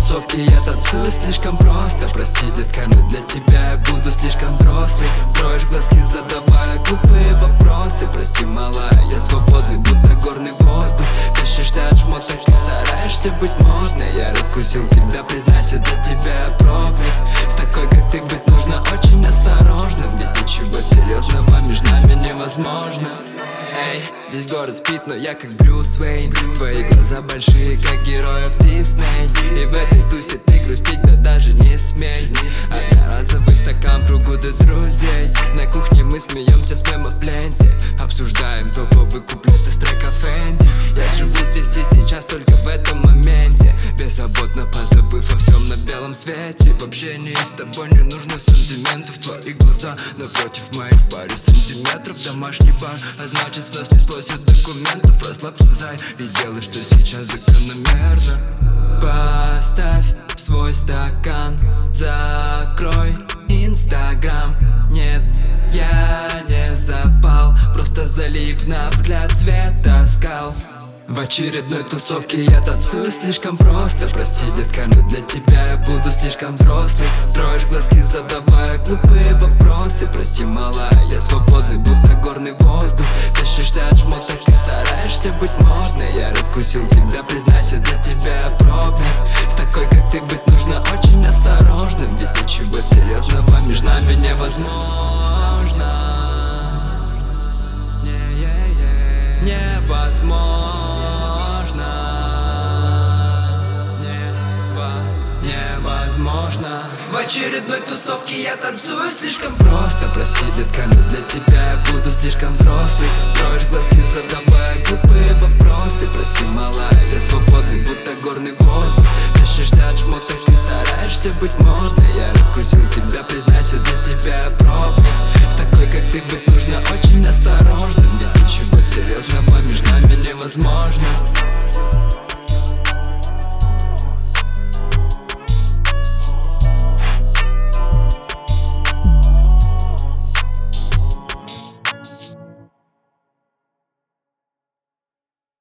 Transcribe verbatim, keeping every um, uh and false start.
тусовке я танцую слишком просто. Прости, детка, но для тебя я буду слишком взрослый. Строишь глазки, задавая глупые вопросы. Прости, малая, я свободный, будто горный воздух. Тащишься от шмоток и стараешься быть модной. Я раскусил тебя, признайся, для тебя я пробник. С такой, как ты, быть нужно очень осторожным. Ведь ничего серьезного между нами невозможно. Эй, весь город спит, но я как Брюс Уэйн. Твои глаза большие, как героев Дисней. И в этой тусе ты грустить, да даже не смей. Одноразовый стакан в кругу до друзей. На кухне мы смеемся с мемов в ленте. Обсуждаем топовый куплет из трека Фэнди. Я живу здесь и сейчас, только в этом моменте. Беззаботно позабыв о всем на белом свете. В общении с тобой не нужно сантиментов. Твои глаза напротив моих паре сантиметров. Домашний бар, а значит с нас не спросят документов. Расслабься, зай, и делай, что сейчас закономерно. Поставь свой стакан, закрой Инстаграм. Нет, я не запал, просто залип на взгляд цвета скал. В очередной тусовке я танцую слишком просто. Прости, детка, но для тебя я буду слишком взрослый. Строишь глазки, задавая глупые вопросы. Прости, малая, я свободный, будто горный воздух. Тащишься от шмоток и стараешься быть модной. Я раскусил тебя, признайся, для тебя я пробник. С такой, как ты, быть нужно очень осторожным. Ведь ничего серьезного между нами невозможно. Не-е-е. Невозможно. Невозможно. В очередной тусовке я танцую слишком просто. Прости, детка, но для тебя я буду слишком взрослый. Строишь глазки, задавая глупые вопросы.